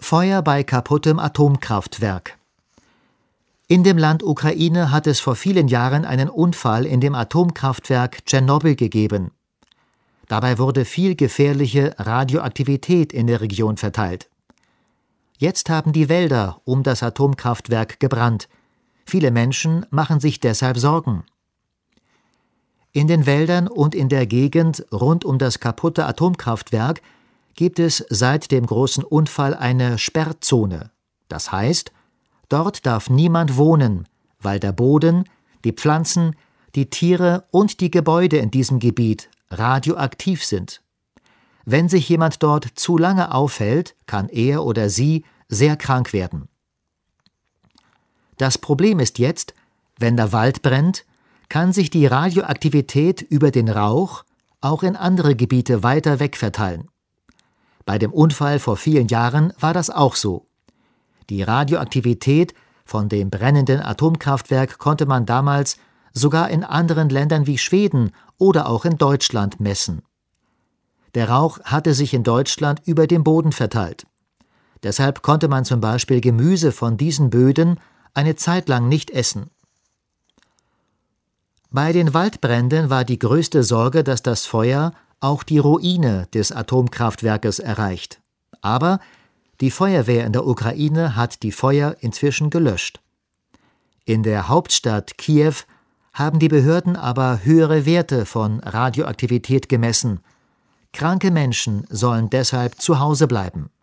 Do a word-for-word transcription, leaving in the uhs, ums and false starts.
Feuer bei kaputtem Atomkraftwerk. In dem Land Ukraine hat es vor vielen Jahren einen Unfall in dem Atomkraftwerk Tschernobyl gegeben. Dabei wurde viel gefährliche Radioaktivität in der Region verteilt. Jetzt haben die Wälder um das Atomkraftwerk gebrannt. Viele Menschen machen sich deshalb Sorgen. In den Wäldern und in der Gegend rund um das kaputte Atomkraftwerk gibt es seit dem großen Unfall eine Sperrzone. Das heißt, dort darf niemand wohnen, weil der Boden, die Pflanzen, die Tiere und die Gebäude in diesem Gebiet radioaktiv sind. Wenn sich jemand dort zu lange aufhält, kann er oder sie sehr krank werden. Das Problem ist jetzt, wenn der Wald brennt, kann sich die Radioaktivität über den Rauch auch in andere Gebiete weiter weg verteilen. Bei dem Unfall vor vielen Jahren war das auch so. Die Radioaktivität von dem brennenden Atomkraftwerk konnte man damals sogar in anderen Ländern wie Schweden oder auch in Deutschland messen. Der Rauch hatte sich in Deutschland über dem Boden verteilt. Deshalb konnte man zum Beispiel Gemüse von diesen Böden eine Zeit lang nicht essen. Bei den Waldbränden war die größte Sorge, dass das Feuer auch die Ruine des Atomkraftwerkes erreicht. Aber die Feuerwehr in der Ukraine hat die Feuer inzwischen gelöscht. In der Hauptstadt Kiew haben die Behörden aber höhere Werte von Radioaktivität gemessen. Kranke Menschen sollen deshalb zu Hause bleiben.